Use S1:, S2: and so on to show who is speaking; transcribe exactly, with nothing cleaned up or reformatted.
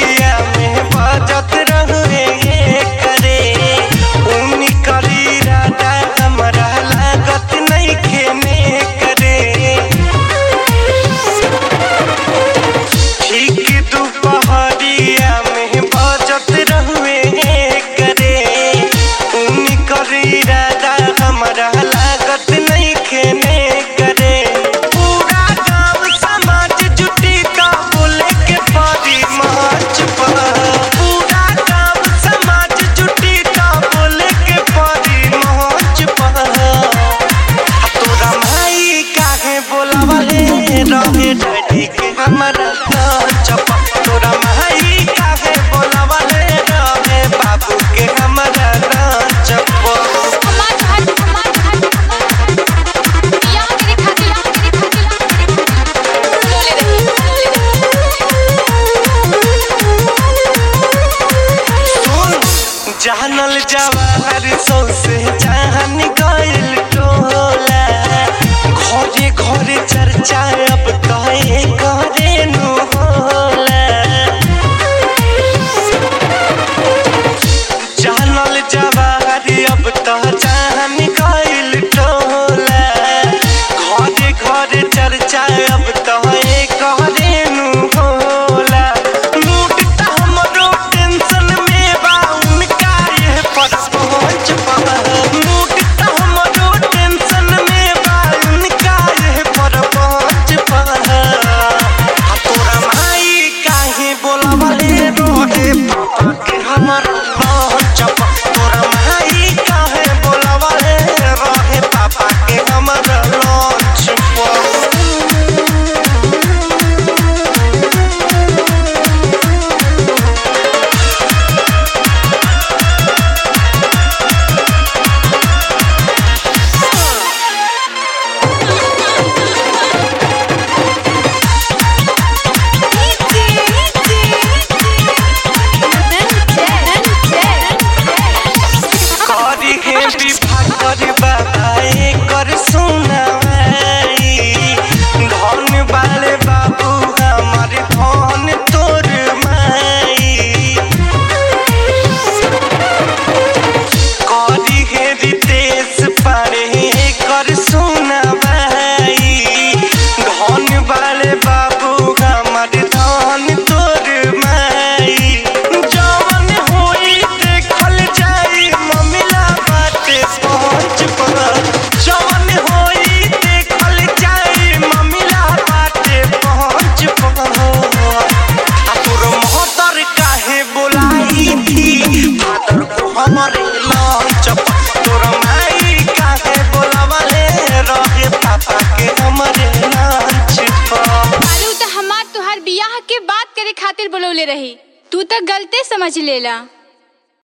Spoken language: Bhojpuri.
S1: पहरिया में बाजत रहुए करे उनी करी राजा हमरा लागत नहीं खेने करे। ठीक दोपहरिया में बाजत रहुए करे उनी करी राजा हमरा लागत नहीं खेने करे। पूरा गांव समाज जुटी का बोले के परी मंच पर पूरा गांव समाज जुटी का बोले के परी मंच पर। तोरा माई काहे बोलावले रहे डैडी के हमरा नाच पर। तोरा माई काहे बोलावले रहे बाबू के हमरा नाच पर। जानल जवाहर सौसे जान गइल टोला घरे घरे चर्चा अब कहे करे नु होला। जानल जवाहर अब तो जान गइल टोला घरे घरे चर्चा अब तो करे नु होला। मूड त हमरो टेंशन में बा उनका ये पर पहुंच पा। मूड त हमरो टेंशन में बा उनका ये पर पहुंच पा। तोरा माई काहे बोलावले रोहे पापा के हमरा नाच पा। तोरा माई काहे बोलावले रोहे पापा के हमरा नाच पा। करी हे विवाह कर बाबा एकर सुनाई धन वाले बाबू हमार धन तोर माई। करी हे रितेश पारे एकर सुनाई धन वाले बाबू हमार धन तोर माई। जवन होई देखल जाई ममिला बाटे पहुंच पर। जवन होई देखल जाई ममिला बाटे पहुंच पर। आ तोर महतर काहे बोलाई थी फादर को हमरे लंच पर। तोर माई काहे बोलावले रहे पापा के हमरे लंच पर।
S2: बालू त हमार तोहार बियाह के बात करे खातिर बोलौले रही तू त गलते समझ लेला।